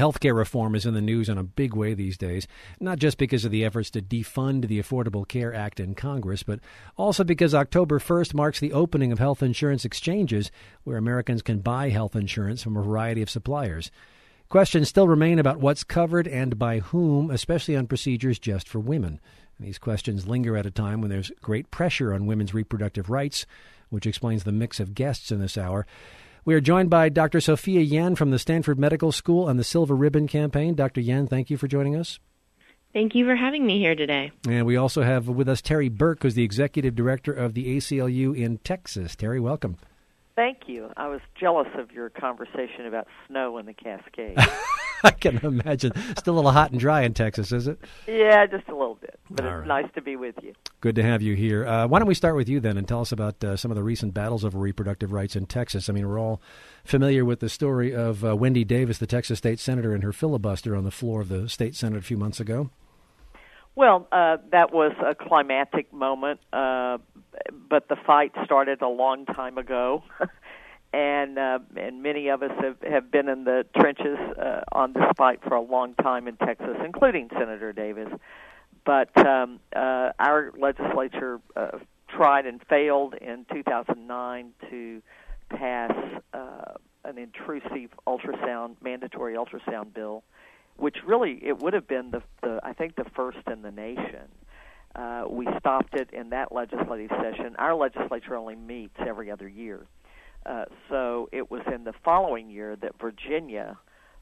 Healthcare reform is in the news in a big way these days, not just because of the efforts to defund the Affordable Care Act in Congress, but also because October 1st marks the opening of health insurance exchanges where Americans can buy health insurance from a variety of suppliers. Questions still remain about what's covered and by whom, especially on procedures just for women. And these questions linger at a time when there's great pressure on women's reproductive rights, which explains the mix of guests in this hour. We are joined by Dr. Sophia Yan from the Stanford Medical School and the Silver Ribbon Campaign. Dr. Yan, thank you for joining us. Thank you for having me here today. And we also have with us Terry Burke, who's the Executive Director of the ACLU in Texas. Terry, welcome. Thank you. I was jealous of your conversation about snow in the Cascades. I can imagine. Still a little hot and dry in Texas, is it? Yeah, just a little bit. But All it's right. nice to be with you. Good to have you here. Why don't we start with you then and tell us about some of the recent battles over reproductive rights in Texas. I mean, we're all familiar with the story of Wendy Davis, the Texas state senator, and her filibuster on the floor of the state Senate a few months ago. Well, that was a climactic moment, but the fight started a long time ago, and many of us have been in the trenches on this fight for a long time in Texas, including Senator Davis. But our legislature tried and failed in 2009 to pass an intrusive mandatory ultrasound bill, which really it would have been I think the first in the nation. We stopped it in that legislative session. Our legislature only meets every other year. So it was in the following year that Virginia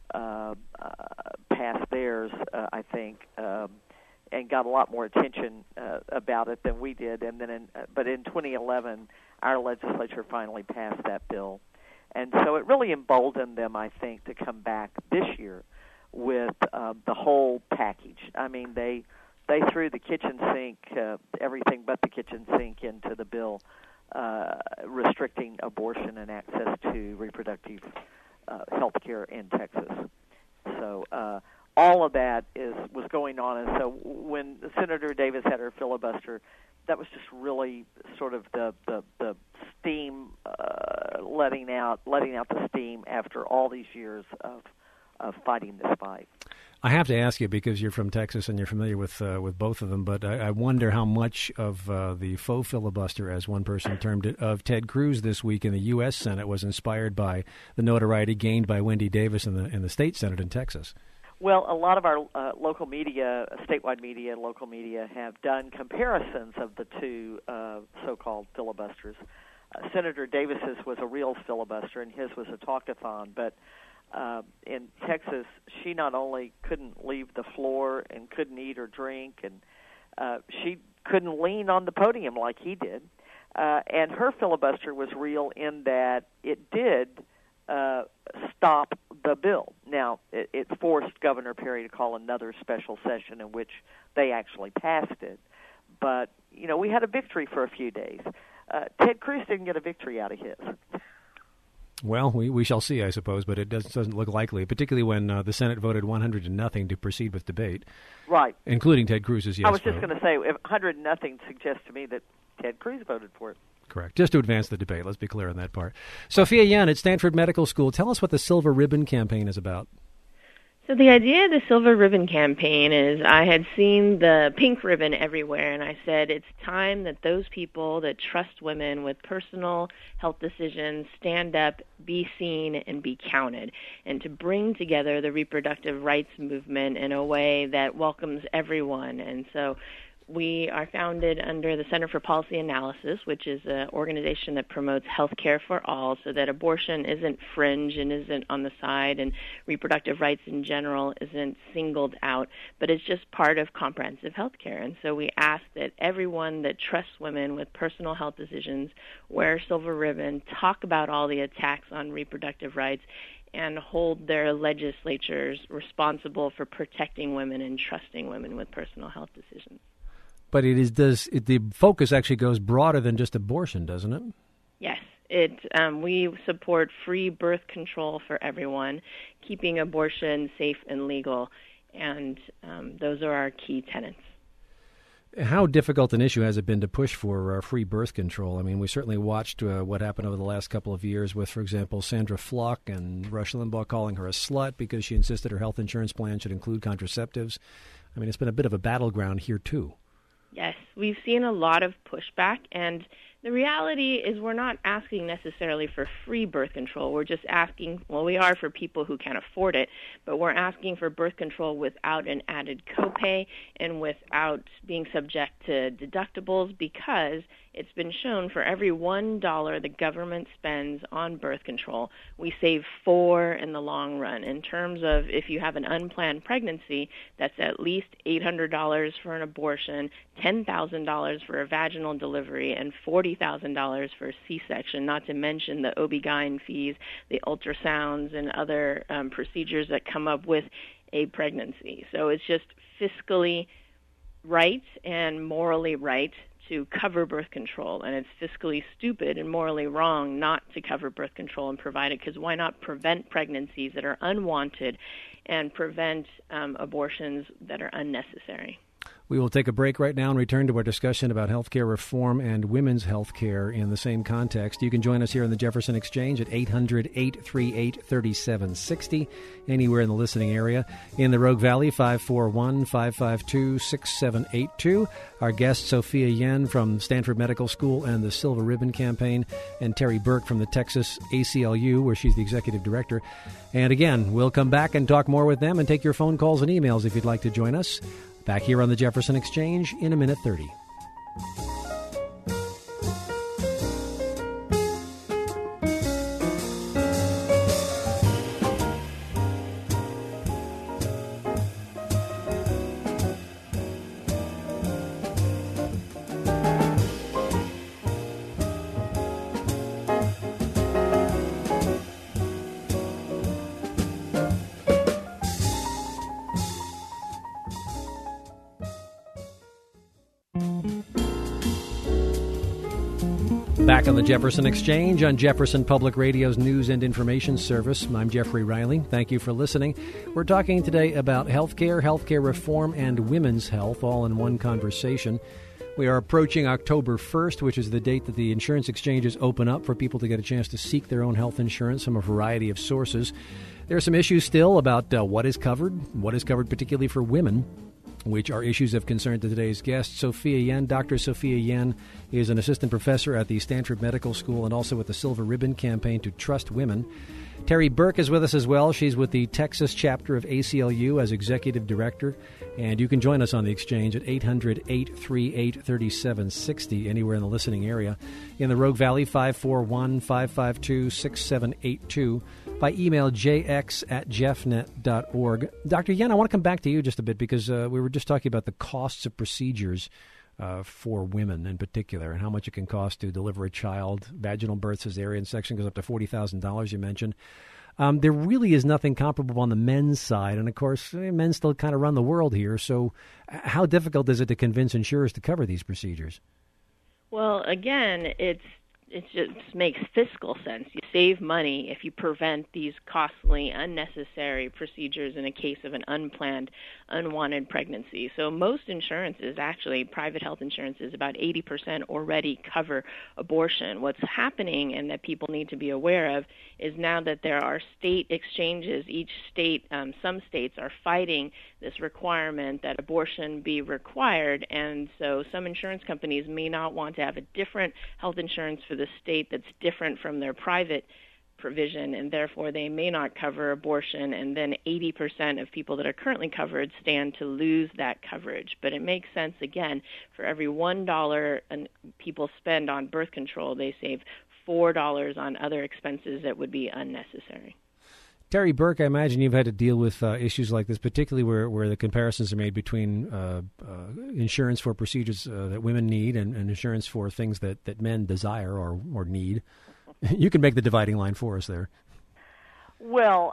passed theirs, I think, and got a lot more attention about it than we did. And then, but in 2011, our legislature finally passed that bill, and so it really emboldened them, I think, to come back this year with the whole package. I mean, they threw the kitchen sink, everything but the kitchen sink, into the bill, restricting abortion and access to reproductive health care in Texas. So all of that was going on, and so when Senator Davis had her filibuster, that was just really sort of the steam letting out the steam after all these years of fighting this fight. I have to ask you, because you're from Texas and you're familiar with both of them, but I wonder how much of the faux filibuster, as one person termed it, of Ted Cruz this week in the U.S. Senate was inspired by the notoriety gained by Wendy Davis in the state Senate in Texas. Well, a lot of our local media, statewide media and local media, have done comparisons of the two so-called filibusters. Senator Davis's was a real filibuster, and his was a talkathon, but in Texas, she not only couldn't leave the floor and couldn't eat or drink, and she couldn't lean on the podium like he did. And her filibuster was real in that it did stop the bill. Now, it forced Governor Perry to call another special session in which they actually passed it. But, you know, we had a victory for a few days. Ted Cruz didn't get a victory out of his. Well, we shall see, I suppose, but it doesn't look likely, particularly when the Senate voted 100-0 to proceed with debate. Right. Including Ted Cruz's yes vote. I was just going to say, if 100-0 suggests to me that Ted Cruz voted for it. Correct. Just to advance the debate. Let's be clear on that part. Sophia Yan at Stanford Medical School, tell us what the Silver Ribbon Campaign is about. So the idea of the Silver Ribbon Campaign is I had seen the pink ribbon everywhere, and I said it's time that those people that trust women with personal health decisions stand up, be seen, and be counted, and to bring together the reproductive rights movement in a way that welcomes everyone. And so we are founded under the Center for Policy Analysis, which is an organization that promotes health care for all so that abortion isn't fringe and isn't on the side, and reproductive rights in general isn't singled out, but it's just part of comprehensive health care. And so we ask that everyone that trusts women with personal health decisions wear silver ribbon, talk about all the attacks on reproductive rights, and hold their legislatures responsible for protecting women and trusting women with personal health decisions. But the focus actually goes broader than just abortion, doesn't it? Yes. We support free birth control for everyone, keeping abortion safe and legal, and those are our key tenets. How difficult an issue has it been to push for free birth control? I mean, we certainly watched what happened over the last couple of years with, for example, Sandra Fluck and Rush Limbaugh calling her a slut because she insisted her health insurance plan should include contraceptives. I mean, it's been a bit of a battleground here, too. Yes, we've seen a lot of pushback, and the reality is we're not asking necessarily for free birth control. We're just asking, well, we are for people who can afford it, but we're asking for birth control without an added copay and without being subject to deductibles, because it's been shown for every $1 the government spends on birth control, we save $4 in the long run. In terms of if you have an unplanned pregnancy, that's at least $800 for an abortion, $10,000 for a vaginal delivery, and $40,000 for a C-section, not to mention the OB-GYN fees, the ultrasounds, and other procedures that come up with a pregnancy. So it's just fiscally right and morally right to cover birth control, and it's fiscally stupid and morally wrong not to cover birth control and provide it, because why not prevent pregnancies that are unwanted and prevent abortions that are unnecessary? We will take a break right now and return to our discussion about health care reform and women's health care in the same context. You can join us here in the Jefferson Exchange at 800-838-3760, anywhere in the listening area. In the Rogue Valley, 541-552-6782. Our guests, Sophia Yen from Stanford Medical School and the Silver Ribbon Campaign, and Terry Burke from the Texas ACLU, where she's the executive director. And again, we'll come back and talk more with them and take your phone calls and emails if you'd like to join us. Back here on the Jefferson Exchange in a minute 30. Back on the Jefferson Exchange on Jefferson Public Radio's News and Information Service. I'm Jeffrey Riley. Thank you for listening. We're talking today about healthcare reform, and women's health, all in one conversation. We are approaching October 1st, which is the date that the insurance exchanges open up for people to get a chance to seek their own health insurance from a variety of sources. There are some issues still about what is covered particularly for women, which are issues of concern to today's guest, Sophia Yen. Dr. Sophia Yen is an assistant professor at the Stanford Medical School and also with the Silver Ribbon Campaign to Trust Women. Terry Burke is with us as well. She's with the Texas chapter of ACLU as executive director. And you can join us on the exchange at 800-838-3760, anywhere in the listening area. In the Rogue Valley, 541-552-6782. By email, jx@jeffnet.org. Dr. Yen, I want to come back to you just a bit because we were just talking about the costs of procedures for women in particular and how much it can cost to deliver a child. Vaginal birth, cesarean section goes up to $40,000, you mentioned. There really is nothing comparable on the men's side. And, of course, men still kind of run the world here. So how difficult is it to convince insurers to cover these procedures? Well, again, it just makes fiscal sense. You save money if you prevent these costly, unnecessary procedures in a case of an unplanned, unwanted pregnancy. So most insurances, actually private health insurances, about 80% already cover abortion. What's happening, and that people need to be aware of, is now that there are state exchanges, each state, some states are fighting this requirement that abortion be required, and so some insurance companies may not want to have a different health insurance for the state that's different from their private provision, and therefore they may not cover abortion, and then 80% of people that are currently covered stand to lose that coverage. But it makes sense, again, for every $1 people spend on birth control, they save $4 on other expenses that would be unnecessary. Terry Burke, I imagine you've had to deal with issues like this, particularly where the comparisons are made between insurance for procedures that women need and insurance for things that men desire or need. You can make the dividing line for us there. Well,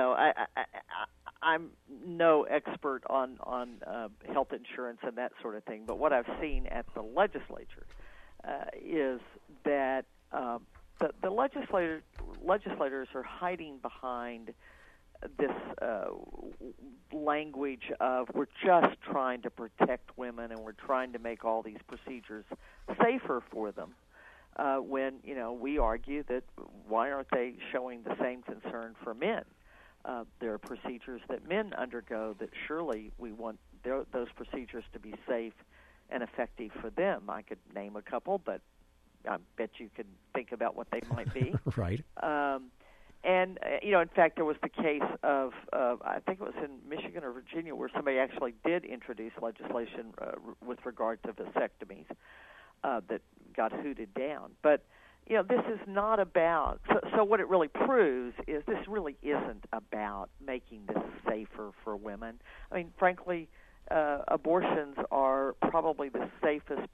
I'm no expert on health insurance and that sort of thing, but what I've seen at the legislature is that the legislators are hiding behind language of we're just trying to protect women and we're trying to make all these procedures safer for them. When we argue that why aren't they showing the same concern for men? There are procedures that men undergo that surely we want those procedures to be safe and effective for them. I could name a couple, but I bet you could think about what they might be. Right. And in fact, there was the case of I think it was in Michigan or Virginia where somebody actually did introduce legislation with regard to vasectomies that got hooted down. But this is not about. So what it really proves is this really isn't about making this safer for women. I mean, frankly, abortions are probably the safest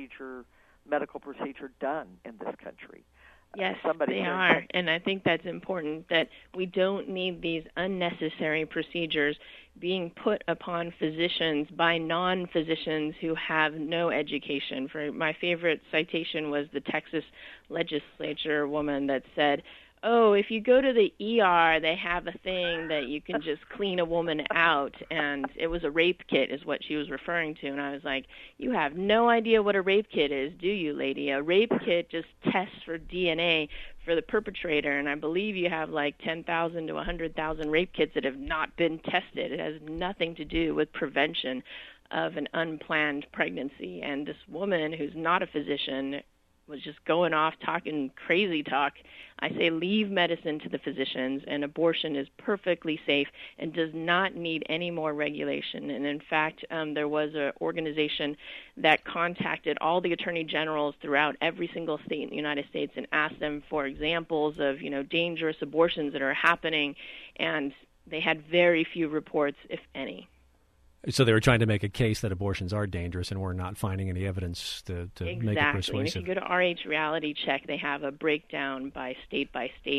medical procedure done in this country. Yes, they are, and I think that's important, that we don't need these unnecessary procedures being put upon physicians by non-physicians who have no education. For my favorite citation was the Texas legislature woman that said, oh, if you go to the ER, they have a thing that you can just clean a woman out, and it was a rape kit is what she was referring to. And I was like, you have no idea what a rape kit is, do you, lady? A rape kit just tests for DNA for the perpetrator, and I believe you have like 10,000 to 100,000 rape kits that have not been tested. It has nothing to do with prevention of an unplanned pregnancy. And this woman who's not a physician was just going off talking crazy talk. I say leave medicine to the physicians, and abortion is perfectly safe and does not need any more regulation. And in fact, there was an organization that contacted all the attorney generals throughout every single state in the United States and asked them for examples of, dangerous abortions that are happening, and they had very few reports, if any. So they were trying to make a case that abortions are dangerous, and we're not finding any evidence to make it persuasive. And if you go to RH Reality Check, they have a breakdown by state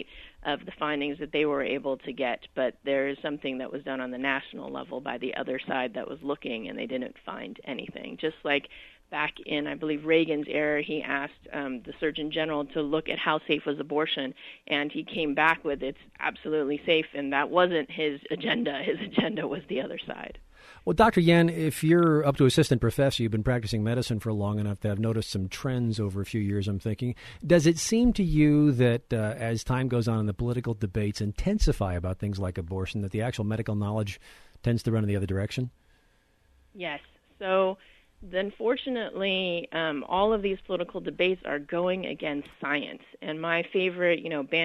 of the findings that they were able to get. But there is something that was done on the national level by the other side that was looking, and they didn't find anything. Just like back in, I believe, Reagan's era, he asked the Surgeon General to look at how safe was abortion, and he came back with it's absolutely safe, and that wasn't his agenda. His agenda was the other side. Well, Dr. Yen, if you're up to assistant professor, you've been practicing medicine for long enough to have noticed some trends over a few years, I'm thinking. Does it seem to you that as time goes on and the political debates intensify about things like abortion, that the actual medical knowledge tends to run in the other direction? Yes. So unfortunately, all of these political debates are going against science. And my favorite,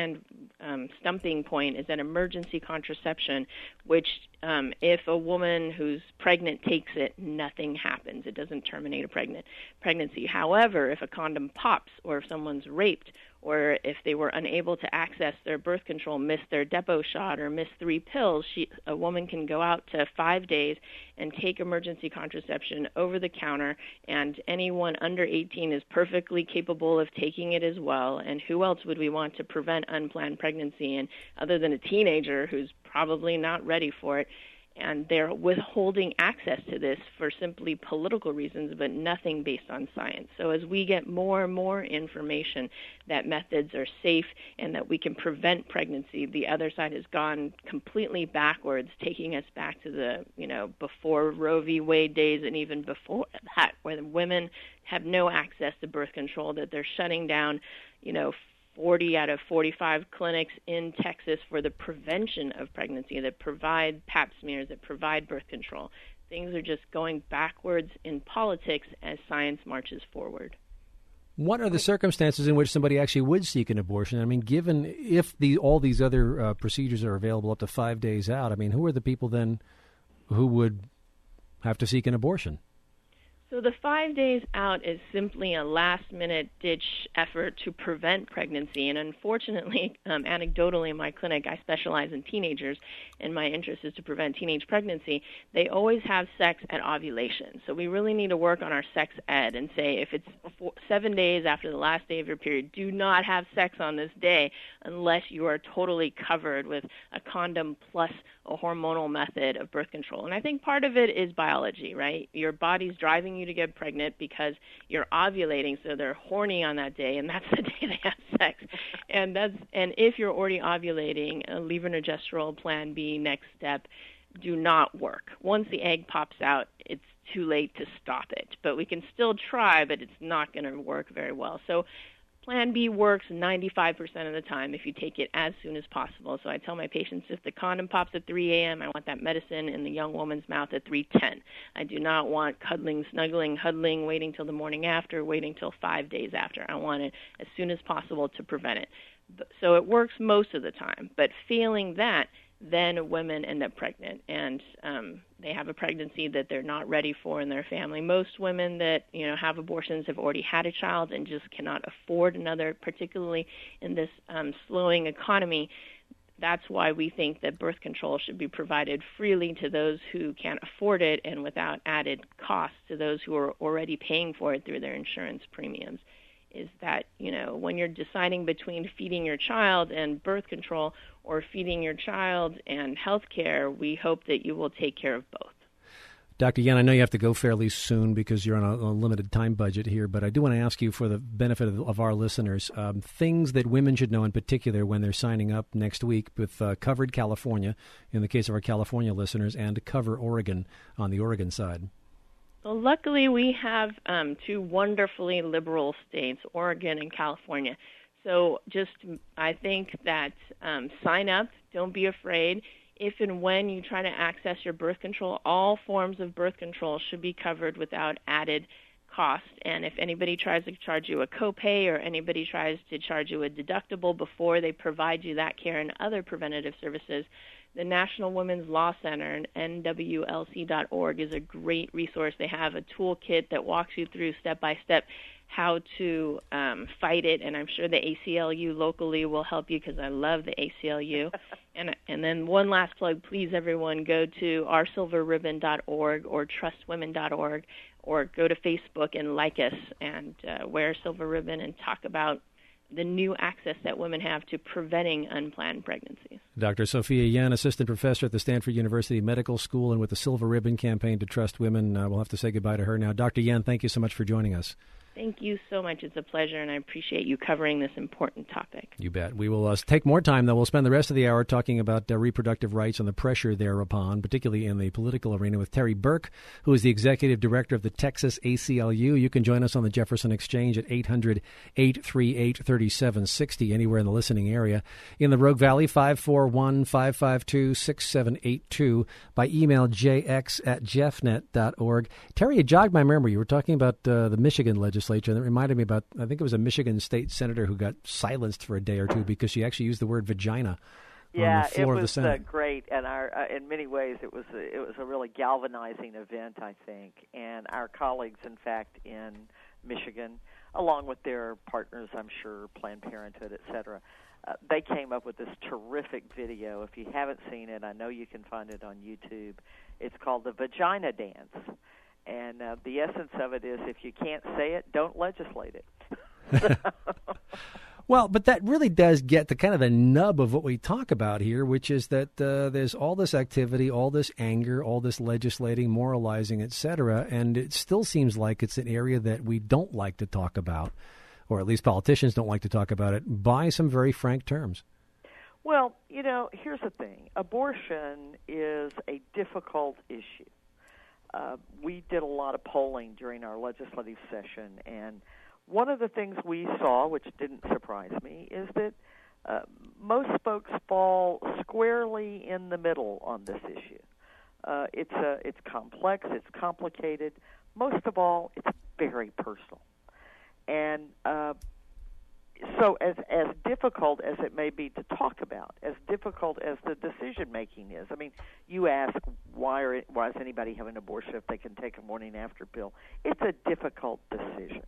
stumping point is that emergency contraception, which if a woman who's pregnant takes it, nothing happens. It doesn't terminate a pregnancy. However, if a condom pops or if someone's raped or if they were unable to access their birth control, miss their depot shot or miss 3 pills, a woman can go out to 5 days and take emergency contraception over the counter, and anyone under 18 is perfectly capable of taking it as well. And who else would we want to prevent unplanned pregnancy, and other than a teenager who's probably not ready for it? And they're withholding access to this for simply political reasons, but nothing based on science. So as we get more and more information that methods are safe and that we can prevent pregnancy, the other side has gone completely backwards, taking us back to the, before Roe v. Wade days and even before that, where the women have no access to birth control, that they're shutting down, 40 out of 45 clinics in Texas for the prevention of pregnancy that provide pap smears, that provide birth control. Things are just going backwards in politics as science marches forward. What are the circumstances in which somebody actually would seek an abortion? I mean, given if all these other procedures are available up to 5 days out, I mean, who are the people then who would have to seek an abortion? So the 5 days out is simply a last-minute ditch effort to prevent pregnancy. And unfortunately, anecdotally in my clinic, I specialize in teenagers, and my interest is to prevent teenage pregnancy. They always have sex at ovulation. So we really need to work on our sex ed and say if it's 7 days after the last day of your period, do not have sex on this day unless you are totally covered with a condom plus a hormonal method of birth control. And I think part of it is biology, right? Your body's driving you you to get pregnant because you're ovulating, so they're horny on that day, and that's the day they have sex. And if you're already ovulating, levonorgestrel, Plan B, next step, do not work. Once the egg pops out, it's too late to stop it. But we can still try, but it's not going to work very well. So Plan B works 95% of the time if you take it as soon as possible. So I tell my patients, if the condom pops at 3 a.m., I want that medicine in the young woman's mouth at 3:10. I do not want cuddling, snuggling, huddling, waiting till the morning after, waiting till 5 days after. I want it as soon as possible to prevent it. So it works most of the time. But failing that, then women end up pregnant, and they have a pregnancy that they're not ready for in their family. Most women that have abortions have already had a child and just cannot afford another, particularly in this slowing economy. That's why we think that birth control should be provided freely to those who can't afford it and without added costs to those who are already paying for it through their insurance premiums. Is that, when you're deciding between feeding your child and birth control or feeding your child and health care, we hope that you will take care of both. Dr. Yan, I know you have to go fairly soon because you're on a limited time budget here, but I do want to ask you, for the benefit of our listeners, things that women should know in particular when they're signing up next week with Covered California, in the case of our California listeners, and Cover Oregon on the Oregon side. Well, luckily we have two wonderfully liberal states, Oregon and California. So I think that sign up, don't be afraid. If and when you try to access your birth control, all forms of birth control should be covered without added cost. And if anybody tries to charge you a copay or anybody tries to charge you a deductible before they provide you that care and other preventative services, the National Women's Law Center and NWLC.org is a great resource. They have a toolkit that walks you through step-by-step how to fight it, and I'm sure the ACLU locally will help you because I love the ACLU. And then one last plug, please, everyone, go to oursilverribbon.org or trustwomen.org or go to Facebook and like us and wear a silver ribbon and talk about the new access that women have to preventing unplanned pregnancies. Dr. Sophia Yan, assistant professor at the Stanford University Medical School and with the Silver Ribbon Campaign to Trust Women. We'll have to say goodbye to her now. Dr. Yan, thank you so much for joining us. Thank you so much. It's a pleasure, and I appreciate you covering this important topic. You bet. We will take more time, though. We'll spend the rest of the hour talking about reproductive rights and the pressure thereupon, particularly in the political arena, with Terry Burke, who is the executive director of the Texas ACLU. You can join us on the Jefferson Exchange at 800-838-3760, anywhere in the listening area. In the Rogue Valley, 541-552-6782, by email jx@jeffnet.org. Terry, you jogged my memory. You were talking about the Michigan legislation. And it reminded me about, I think it was a Michigan state senator who got silenced for a day or two because she actually used the word vagina on the floor of the Senate. Yeah, it was great, and in many ways it was a really galvanizing event, I think. And our colleagues, in fact, in Michigan, along with their partners, I'm sure, Planned Parenthood, et cetera, they came up with this terrific video. If you haven't seen it, I know you can find it on YouTube. It's called the Vagina Dance. And the essence of it is, if you can't say it, don't legislate it. Well, but that really does get to kind of the nub of what we talk about here, which is that there's all this activity, all this anger, all this legislating, moralizing, et cetera, and it still seems like it's an area that we don't like to talk about, or at least politicians don't like to talk about it, by some very frank terms. Well, here's the thing. Abortion is a difficult issue. We did a lot of polling during our legislative session, and one of the things we saw, which didn't surprise me, is that most folks fall squarely in the middle on this issue. It's complex, it's complicated. Most of all, it's very personal. And so as difficult as it may be to talk about, as difficult as the decision-making is, I mean, you ask, why is anybody having an abortion if they can take a morning after pill? It's a difficult decision.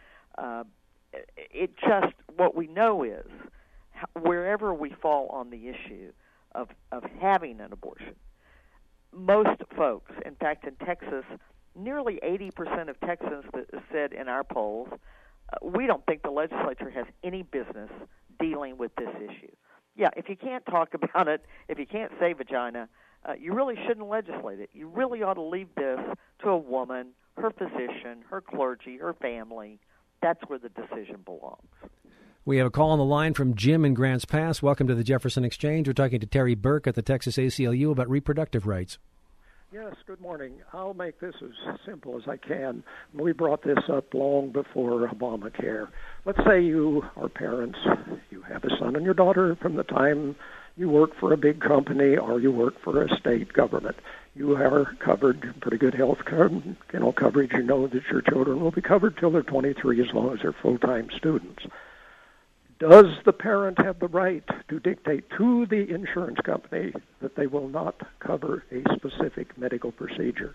What we know is, wherever we fall on the issue of having an abortion, most folks, in fact, in Texas, nearly 80% of Texans said in our polls, we don't think the legislature has any business dealing with this issue. Yeah, if you can't talk about it, if you can't say vagina, you really shouldn't legislate it. You really ought to leave this to a woman her physician, her clergy, her family. That's where the decision belongs. We have a call on the line from Jim in Grants Pass. Welcome to the Jefferson Exchange. We're talking to Terry Burke at the Texas ACLU about reproductive rights. Yes, good morning. I'll make this as simple as I can. We brought this up long before Obamacare. Let's say you are parents. You have a son and your daughter from the time you work for a big company or you work for a state government. You are covered, pretty good health coverage. You know that your children will be covered till they're 23 as long as they're full-time students. Does the parent have the right to dictate to the insurance company that they will not cover a specific medical procedure?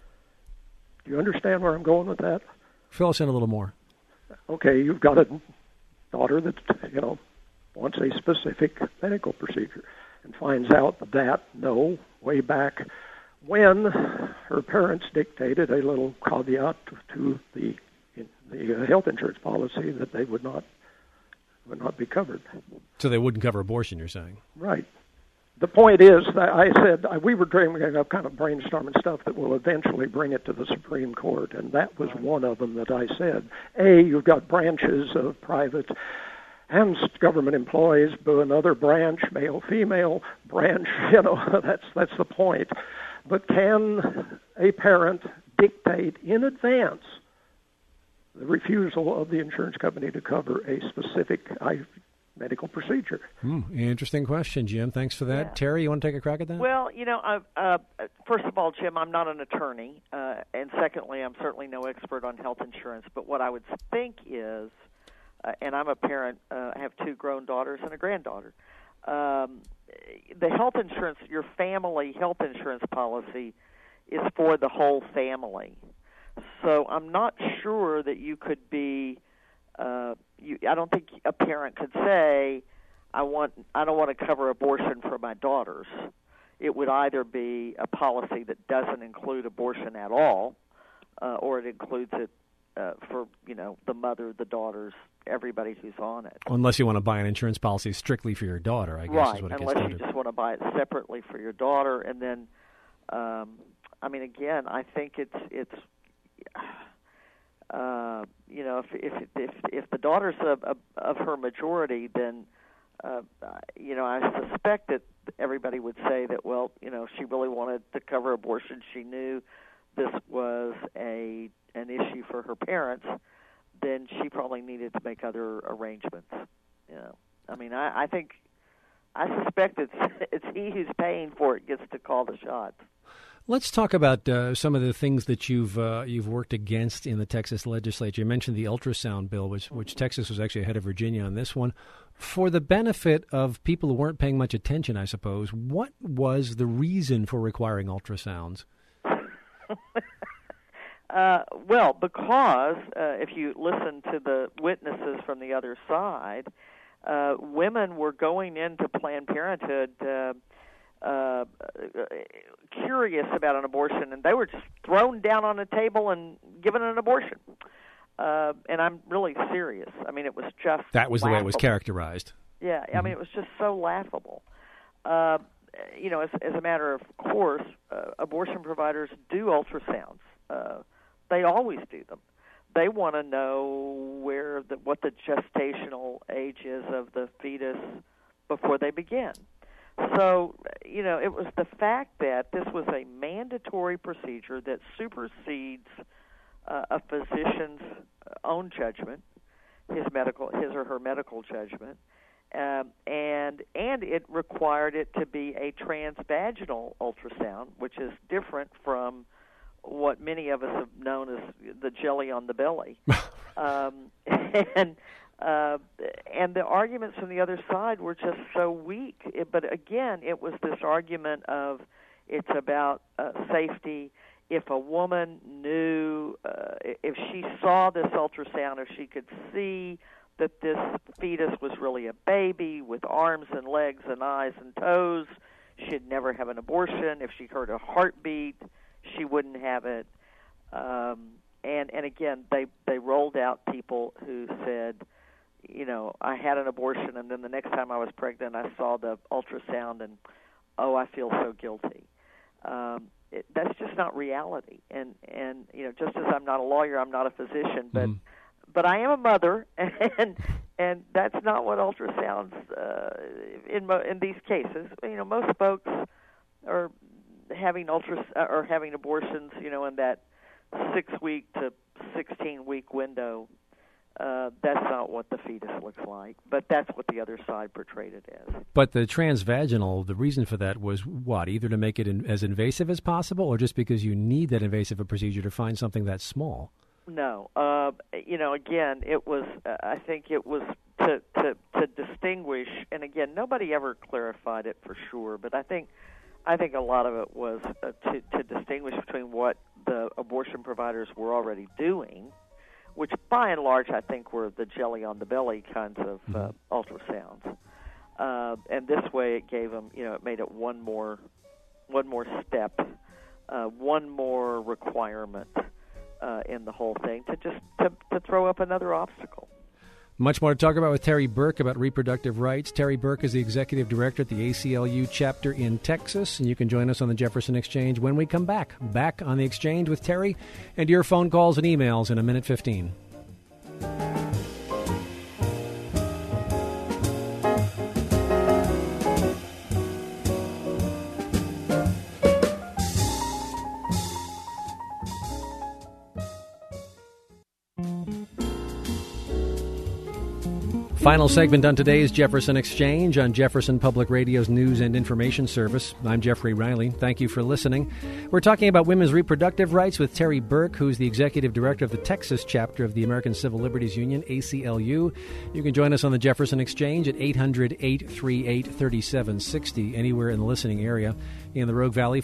Do you understand where I'm going with that? Fill us in a little more. Okay, you've got a daughter that, wants a specific medical procedure and finds out that, no, way back when her parents dictated a little caveat to the health insurance policy that they would not be covered. So they wouldn't cover abortion, you're saying? Right. The point is that I said we were dreaming of kind of brainstorming stuff that will eventually bring it to the Supreme Court, and that was one of them that I said. You've got branches of private and government employees, but another branch, male, female branch, that's the point. But can a parent dictate in advance the refusal of the insurance company to cover a specific medical procedure? Interesting question, Jim. Thanks for that. Yeah. Terry, you want to take a crack at that? Well, first of all, Jim, I'm not an attorney, and secondly, I'm certainly no expert on health insurance. But what I would think is, and I'm a parent, I have 2 grown daughters and a granddaughter. The health insurance, your family health insurance policy, is for the whole family. So I'm not sure that you could be. I don't think a parent could say, I don't want to cover abortion for my daughters. It would either be a policy that doesn't include abortion at all, or it includes it for the mother, the daughters, everybody who's on it. Unless you want to buy an insurance policy strictly for your daughter, I guess is what it gets down to. Unless you just want to buy it separately for your daughter, and then, again, I think it's. If the daughter's of her majority, then I suspect that everybody would say that, well, if she really wanted to cover abortion, she knew this was an issue for her parents, then she probably needed to make other arrangements. I suspect it's he who's paying for it gets to call the shots. Let's talk about some of the things that you've worked against in the Texas legislature. You mentioned the ultrasound bill, which Texas was actually ahead of Virginia on this one. For the benefit of people who weren't paying much attention, I suppose, what was the reason for requiring ultrasounds? Well, because if you listen to the witnesses from the other side, women were going into Planned Parenthood curious about an abortion, and they were just thrown down on a table and given an abortion. And I'm really serious. It was just that was laughable. The way it was characterized. Yeah, it was just so laughable. As a matter of course, abortion providers do ultrasounds. They always do them. They want to know what the gestational age is of the fetus before they begin. So, it was the fact that this was a mandatory procedure that supersedes a physician's own judgment, his or her medical judgment, and it required it to be a transvaginal ultrasound, which is different from what many of us have known as the jelly on the belly. And the arguments from the other side were just so weak. But again, it was this argument of it's about safety. If a woman knew, if she saw this ultrasound, if she could see that this fetus was really a baby with arms and legs and eyes and toes, she'd never have an abortion. If she heard a heartbeat, she wouldn't have it. And again, they rolled out people who said, I had an abortion, and then the next time I was pregnant, I saw the ultrasound, and, I feel so guilty. That's just not reality. And just as I'm not a lawyer, I'm not a physician, but I am a mother, and that's not what ultrasounds in these cases. Most folks are having having abortions, in that 6-week to 16-week window. That's not what the fetus looks like, but that's what the other side portrayed it as. But the transvaginal, the reason for that was what? Either to make it as invasive as possible, or just because you need that invasive a procedure to find something that small? No, again, it was. I think it was to distinguish, and again, nobody ever clarified it for sure. But I think a lot of it was to distinguish between what the abortion providers were already doing, which by and large I think were the jelly on the belly kinds of ultrasounds, and this way it gave them, it made it one more step, one more requirement in the whole thing to throw up another obstacle. Much more to talk about with Terry Burke about reproductive rights. Terry Burke is the executive director at the ACLU chapter in Texas, and you can join us on the Jefferson Exchange when we come back. Back on the Exchange with Terry and your phone calls and emails in a minute 15. Final segment on today's Jefferson Exchange on Jefferson Public Radio's News and Information Service. I'm Jeffrey Riley. Thank you for listening. We're talking about women's reproductive rights with Terry Burke, who's the executive director of the Texas chapter of the American Civil Liberties Union, ACLU. You can join us on the Jefferson Exchange at 800-838-3760, anywhere in the listening area. In the Rogue Valley,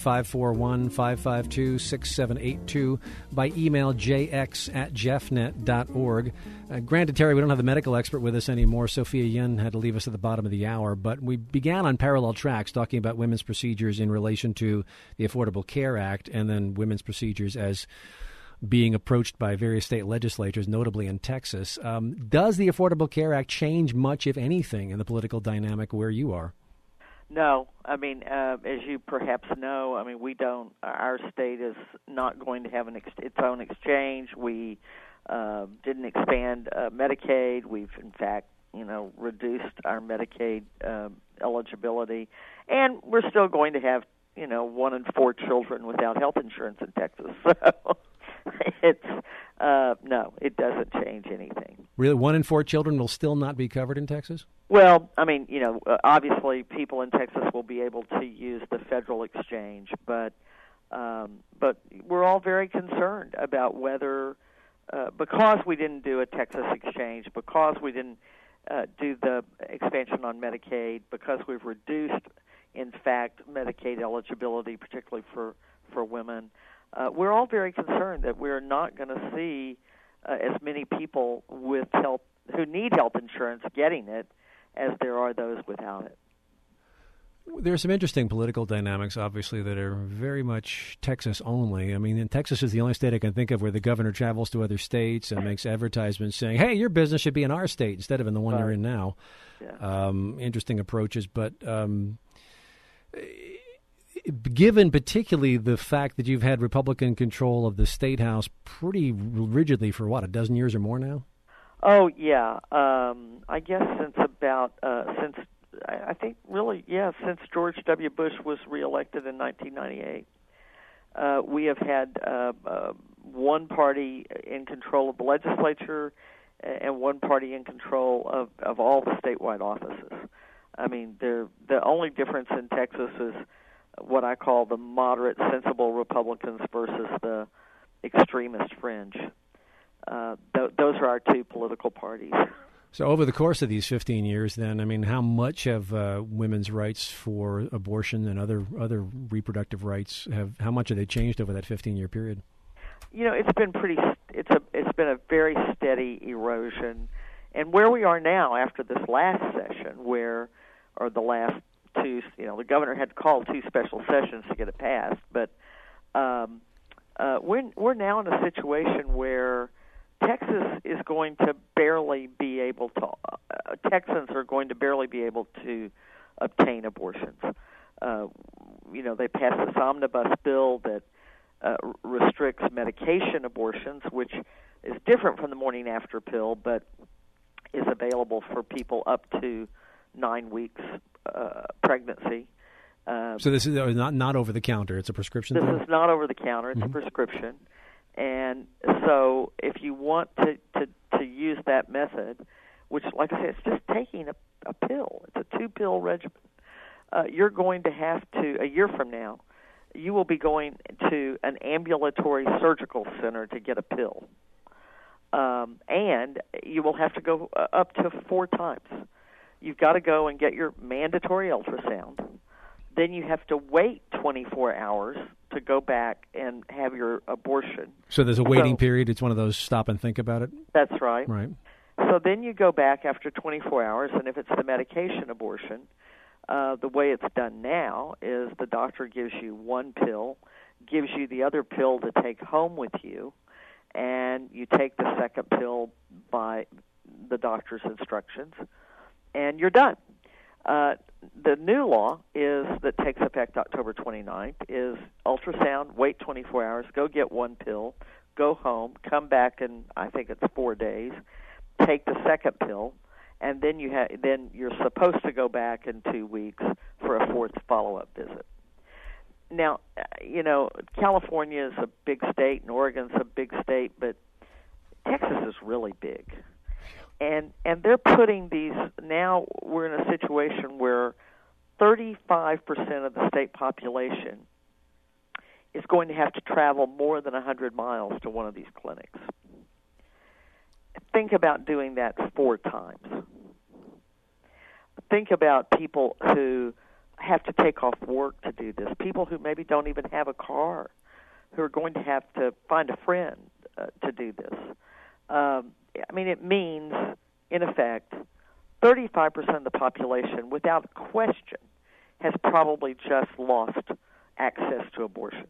541-552-6782, by email jx@jeffnet.org. Granted, Terry, we don't have the medical expert with us anymore. Sophia Yun had to leave us at the bottom of the hour, but we began on parallel tracks talking about women's procedures in relation to the Affordable Care Act, and then women's procedures as being approached by various state legislatures, notably in Texas. Does the Affordable Care Act change much, if anything, in the political dynamic where you are? No. I mean, as you perhaps know, we don't. Our state is not going to have its own exchange. We didn't expand Medicaid. We've, in fact, reduced our Medicaid eligibility, and we're still going to have, 1 in 4 children without health insurance in Texas. So it's no, it doesn't change anything. Really, 1 in 4 children will still not be covered in Texas? Well, obviously, people in Texas will be able to use the federal exchange, but we're all very concerned about whether. Because we didn't do a Texas exchange, because we didn't do the expansion on Medicaid, because we've reduced, in fact, Medicaid eligibility, particularly for women, we're all very concerned that we're not going to see as many people with health who need health insurance getting it as there are those without it. There are some interesting political dynamics, obviously, that are very much Texas only. Texas is the only state I can think of where the governor travels to other states and makes advertisements saying, hey, your business should be in our state instead of in the one you're in now. Yeah. Interesting approaches. But given particularly the fact that you've had Republican control of the State House pretty rigidly for, a dozen years or more now? Oh, yeah. I guess since since George W. Bush was reelected in 1998, we have had one party in control of the legislature and one party in control of all the statewide offices. The only difference in Texas is what I call the moderate, sensible Republicans versus the extremist fringe. Those are our two political parties. So over the course of these 15 years, then, how much have women's rights for abortion and other reproductive rights how much have they changed over that 15-year period? It's been it's been a very steady erosion, and where we are now after this last session, the last two, the governor had to call 2 special sessions to get it passed, but we're now in a situation where Texas is going to barely be able to. Texans are going to barely be able to obtain abortions. they passed this omnibus bill that restricts medication abortions, which is different from the morning after pill, but is available for people up to 9 weeks pregnancy. So this is not over the counter; it's a prescription. This is not over the counter; it's a prescription. And so, if you want to use that method, which, like I said, it's just taking a pill. It's a 2-pill regimen. You're going to have to, a year from now, you will be going to an ambulatory surgical center to get a pill. And you will have to go up to 4 times. You've got to go and get your mandatory ultrasound. Then you have to wait 24 hours to go back and have your abortion. So there's a waiting period. It's one of those stop and think about it? That's right. Right. So then you go back after 24 hours, and if it's the medication abortion, the way it's done now is the doctor gives you 1 pill, gives you the other pill to take home with you, and you take the second pill by the doctor's instructions, and you're done. The new law that takes effect October 29th is ultrasound, wait 24 hours, go get 1 pill, go home, come back in, I think it's 4 days, take the second pill, and then you're supposed to go back in 2 weeks for a 4th follow-up visit. Now, California is a big state and Oregon's a big state, but Texas is really big. And they're putting these, now we're in a situation where 35% of the state population is going to have to travel more than 100 miles to one of these clinics. Think about doing that 4 times. Think about people who have to take off work to do this, people who maybe don't even have a car, who are going to have to find a friend to do this. It means, in effect, 35% of the population, without question, has probably just lost access to abortion.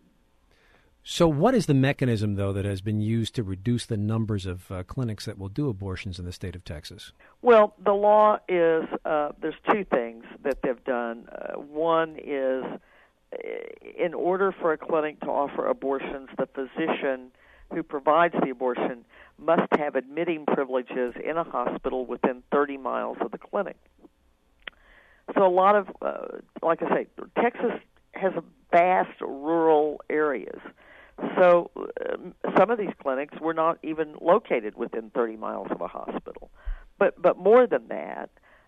So what is the mechanism, though, that has been used to reduce the numbers of clinics that will do abortions in the state of Texas? Well, the law is, there's 2 things that they've done. One is, in order for a clinic to offer abortions, the physician who provides the abortion must have admitting privileges in a hospital within 30 miles of the clinic. So a lot of, like I say, Texas has vast rural areas. So some of these clinics were not even located within 30 miles of a hospital. But more than that,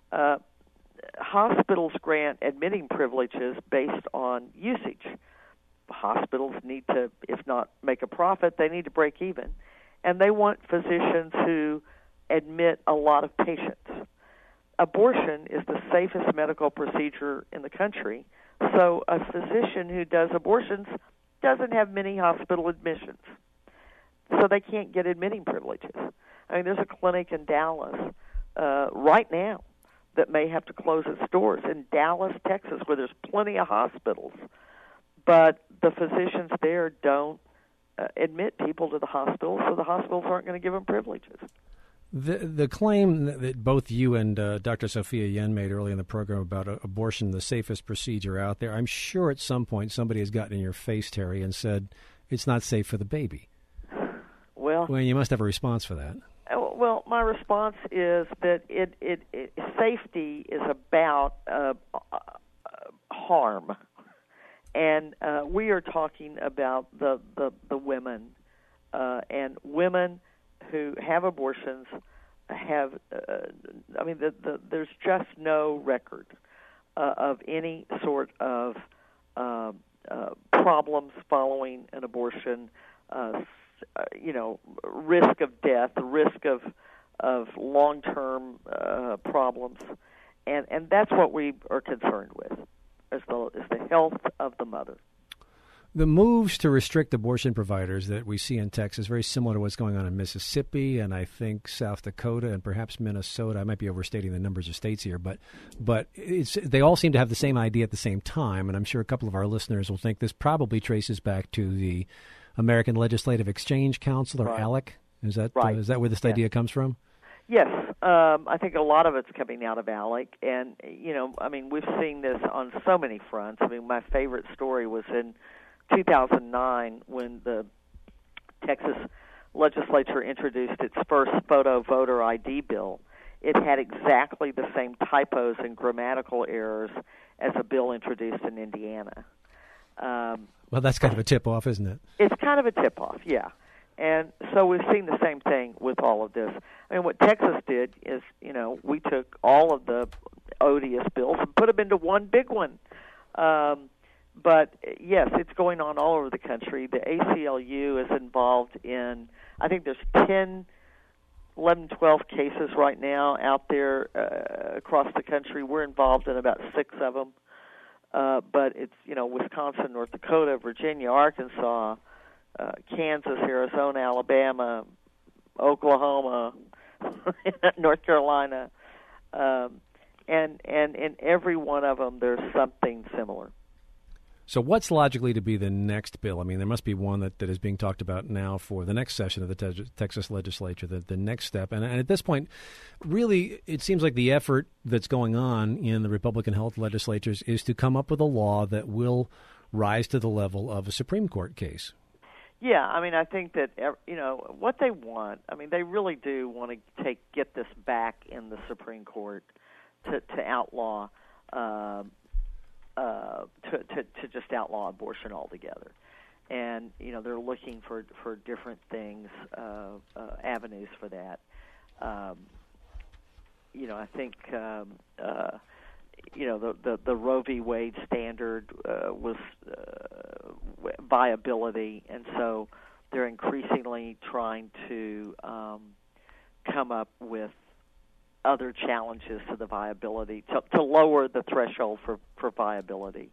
hospitals grant admitting privileges based on usage. Hospitals need to, if not make a profit, they need to break even. And they want physicians who admit a lot of patients. Abortion is the safest medical procedure in the country, so a physician who does abortions doesn't have many hospital admissions, so they can't get admitting privileges. There's a clinic in Dallas right now that may have to close its doors in Dallas, Texas, where there's plenty of hospitals, but the physicians there don't admit people to the hospital, so the hospitals aren't going to give them privileges. The claim that both you and Dr. Sophia Yen made early in the program about abortion, the safest procedure out there, I'm sure at some point somebody has gotten in your face, Terry, and said it's not safe for the baby. Well, you must have a response for that. Well, my response is that safety is about harm, and we are talking about the women and women who have abortions have, there's just no record of any sort of problems following an abortion, risk of death, risk of long-term problems, and that's what we are concerned with, is the health of the mother. The moves to restrict abortion providers that we see in Texas, very similar to what's going on in Mississippi and I think South Dakota and perhaps Minnesota. I might be overstating the numbers of states here, but they all seem to have the same idea at the same time, and I'm sure a couple of our listeners will think this probably traces back to the American Legislative Exchange Council, or ALEC. Is that right. Is that where this idea comes from? Yes, I think a lot of it's coming out of ALEC, and we've seen this on so many fronts. I mean, my favorite story was in 2009 when the Texas legislature introduced its first photo voter ID bill. It had exactly the same typos and grammatical errors as a bill introduced in Indiana. Well, that's kind of a tip-off, isn't it? It's kind of a tip-off, yeah. And so we've seen the same thing with all of this. I mean, what Texas did is, we took all of the odious bills and put them into one big one. But, yes, it's going on all over the country. The ACLU is involved in, I think there's 10, 11, 12 cases right now out there across the country. We're involved in about 6 of them. But it's, Wisconsin, North Dakota, Virginia, Arkansas, Kansas, Arizona, Alabama, Oklahoma, North Carolina. And in every one of them, there's something similar. So what's logically to be the next bill? I mean, there must be one that is being talked about now for the next session of the Texas legislature, the next step. And at this point, really, it seems like the effort that's going on in the Republican health legislatures is to come up with a law that will rise to the level of a Supreme Court case. Yeah, I mean, I think that, what they want, I mean, they really do want to get this back in the Supreme Court to outlaw to just outlaw abortion altogether. And, they're looking for different things, avenues for that. I think, the Roe v. Wade standard was viability, and so they're increasingly trying to come up with other challenges to the viability, to lower the threshold for viability.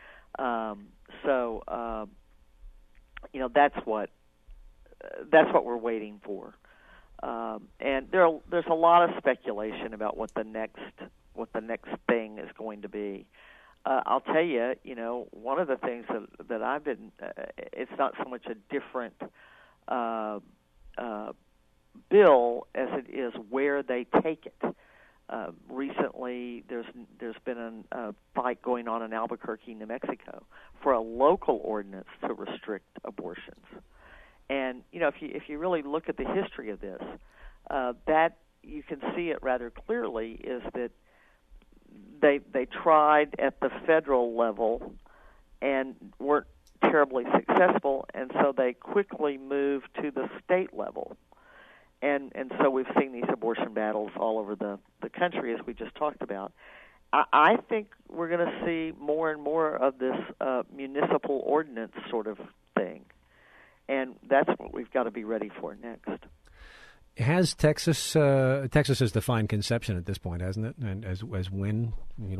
That's what we're waiting for. And there's a lot of speculation about what the next thing is going to be. I'll tell you, one of the things that I've been, it's not so much a different bill as it is where they take it. Recently, there's been a fight going on in Albuquerque, New Mexico, for a local ordinance to restrict abortions. And if you really look at the history of this, that you can see it rather clearly is that they tried at the federal level and weren't terribly successful, and so they quickly moved to the state level. And so we've seen these abortion battles all over the country, as we just talked about. I think we're going to see more and more of this municipal ordinance sort of thing, and that's what we've got to be ready for next. Has Texas has defined conception at this point, hasn't it? And as when? We've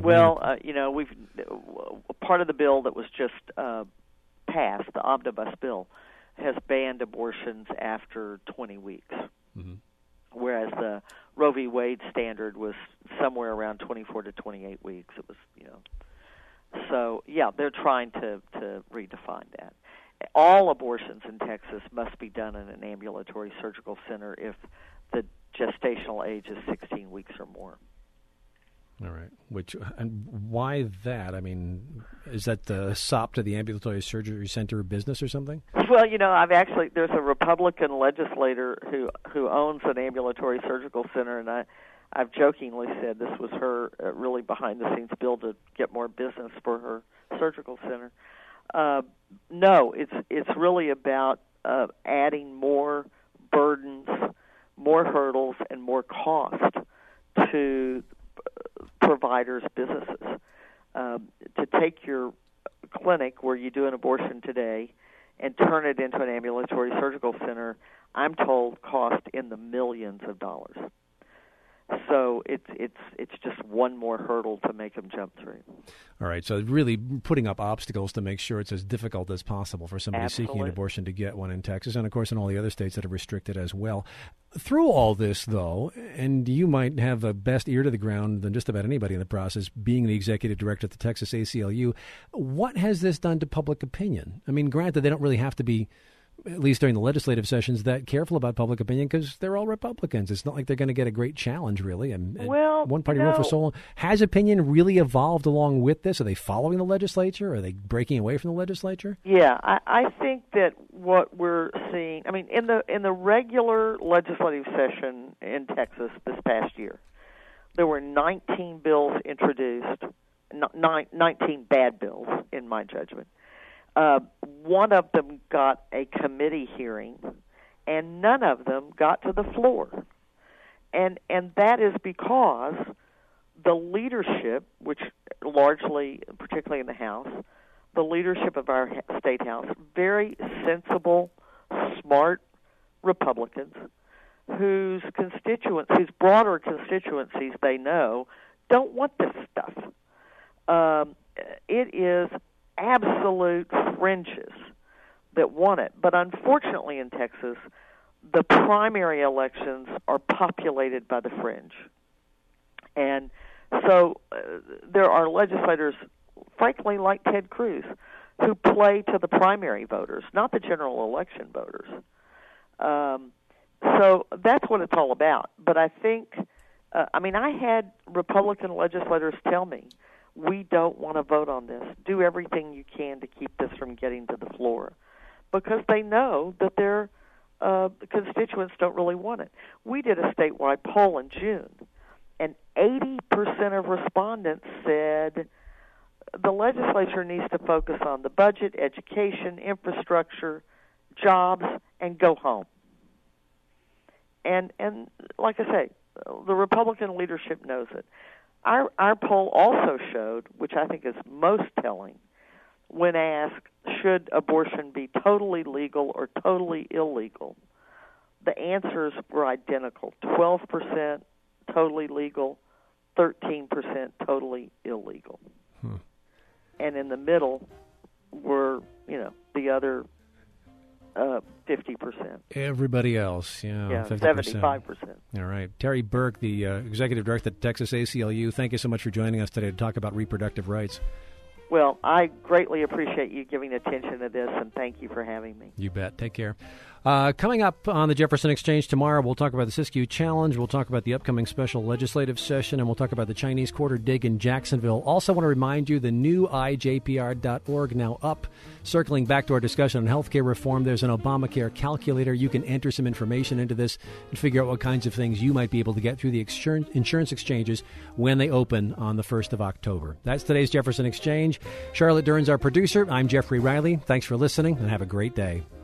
part of the bill that was just passed, the omnibus bill, has banned abortions after 20 weeks. Mm-hmm. Whereas the Roe v. Wade standard was somewhere around 24 to 28 weeks. It was, So, yeah, they're trying to redefine that. All abortions in Texas must be done in an ambulatory surgical center if the gestational age is 16 weeks or more. All right. And why that? I mean, is that the SOP to the ambulatory surgery center business or something? Well, there's a Republican legislator who owns an ambulatory surgical center, and I've jokingly said this was her really behind-the-scenes bill to get more business for her surgical center. No, it's really about adding more burdens, more hurdles, and more cost to providers' businesses. To take your clinic where you do an abortion today and turn it into an ambulatory surgical center, I'm told cost in the millions of dollars. So it's just one more hurdle to make them jump through. All right, so really putting up obstacles to make sure it's as difficult as possible for somebody seeking an abortion to get one in Texas, and of course in all the other states that are restricted as well. Through all this, though, and you might have the best ear to the ground than just about anybody in the process, being the executive director at the Texas ACLU, what has this done to public opinion? I mean, granted, they don't really have to be at least during the legislative sessions, that careful about public opinion because they're all Republicans. It's not like they're going to get a great challenge, really. And one-party rule for so long. Has opinion really evolved along with this? Are they following the legislature? Are they breaking away from the legislature? Yeah, I think that what we're seeing, I mean, in the regular legislative session in Texas this past year, there were 19 bills introduced, 19 bad bills, in my judgment. One of them got a committee hearing, and none of them got to the floor. And that is because the leadership, which largely, particularly in the House, the leadership of our state House, very sensible, smart Republicans whose broader constituencies they know don't want this stuff. It is absolute fringes that want it. But unfortunately in Texas, the primary elections are populated by the fringe. And so there are legislators, frankly, like Ted Cruz, who play to the primary voters, not the general election voters. So that's what it's all about. But I think, I had Republican legislators tell me, we don't want to vote on this. Do everything you can to keep this from getting to the floor, because they know that their constituents don't really want it. We did a statewide poll in June, and 80% of respondents said the legislature needs to focus on the budget, education, infrastructure, jobs, and go home. And like I say, the Republican leadership knows it. Our poll also showed, which I think is most telling, when asked, should abortion be totally legal or totally illegal, the answers were identical. 12% totally legal, 13% totally illegal. And in the middle were, the other 50%. Everybody else, 50%. 75%. All right. Terry Burke, the Executive Director at Texas ACLU, thank you so much for joining us today to talk about reproductive rights. Well, I greatly appreciate you giving attention to this, and thank you for having me. You bet. Take care. Coming up on the Jefferson Exchange tomorrow, we'll talk about the Siskiyou Challenge, we'll talk about the upcoming special legislative session, and we'll talk about the Chinese Quarter dig in Jacksonville. Also want to remind you the new IJPR.org now up. Circling back to our discussion on healthcare reform, there's an Obamacare calculator. You can enter some information into this and figure out what kinds of things you might be able to get through the insurance exchanges when they open on the 1st of October. That's today's Jefferson Exchange. Charlotte Dern's our producer. I'm Jeffrey Riley. Thanks for listening, and have a great day.